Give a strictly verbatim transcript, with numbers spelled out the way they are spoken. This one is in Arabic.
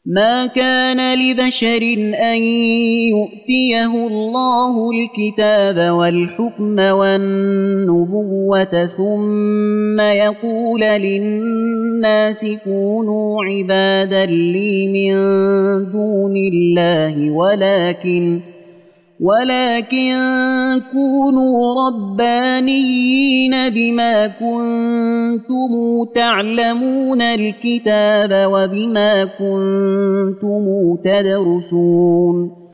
ما كان لبشر أن يؤتيه الله الكتاب والحكم والنبوة ثم يقول للناس كونوا عبادا لي من دون الله ولكن ولكن كونوا ربانيين بما كنتم تعلمون الكتاب وبما كنتم تدرسون